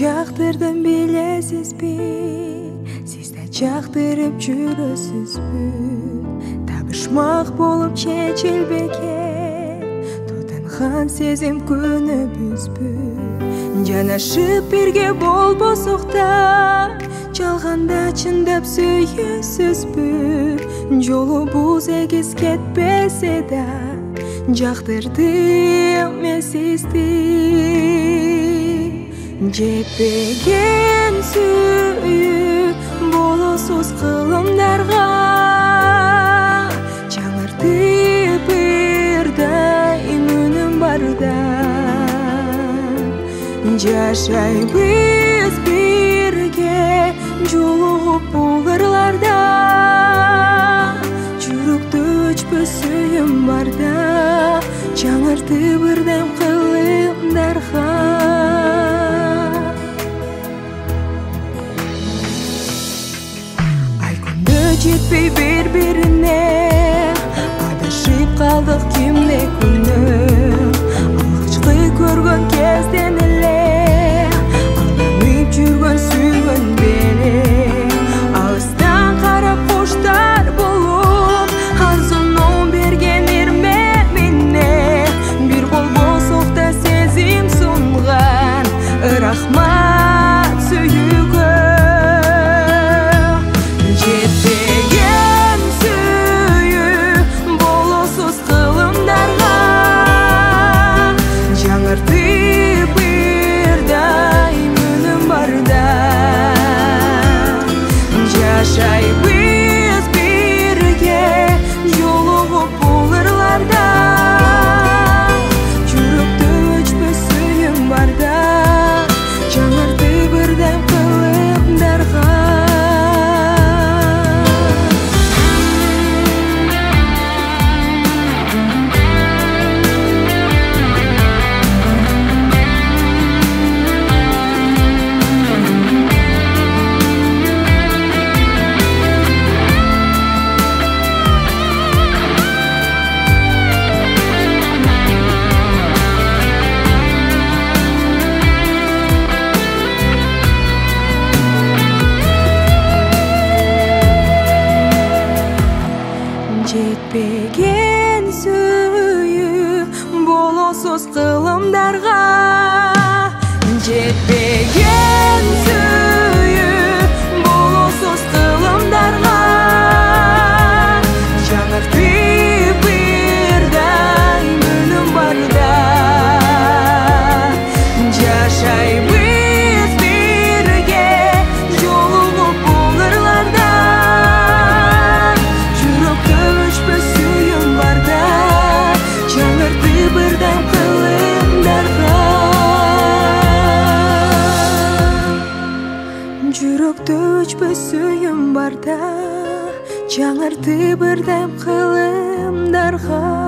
жактырдым билесизби, сиз да жактырып жүрөсүзбү? Табышмак болуп чечилбекен тутанхан сезим күнүбүзбү? Жанашып бирге болбосок да, жалганда чындап сүйүүсүзбү? Жолубуз эгиз кетпесе да, жактырдым мен сизди. Жетпеген сүйүү болосуз кылымдарга, жаңыртып ырдайм үнүм барда. Жашайбыз бирге жолугуп бул ырларда, жүрөктө өчпөс сүйүүм барда, жаңыртып ырдайм кылымдарга. Жетпей bir-birine, адашып калдык кимде күнүм. Алгачкы көргөн кезден эле алданып жүргөн сүйгөн бери, алыстан карап коштар болуп арзонун берген ирмемине, бир болбосок да сезим сунган рахмат сүйүүгө. Жашайбыз бирге жолугуп бул ырларда, жүрөктө өчпөс сүйүүм барда, жаңыртып ырдайм кылымдарга. Жетпеген сүйүү болосуз кылымдарга, жетпеген сүйүү болосуз кылымдарга, жаңыртып ырдайм үнүм барда. Жашайбыз бирге жолугуп бул ырларда, жүрөктө өчпөс сүйүүм барда, жаңыртып ырдайм кылымдарга. Жүрөктө өчпөс сүйүүм барда, жаңыртып ырдайм кылымдарга.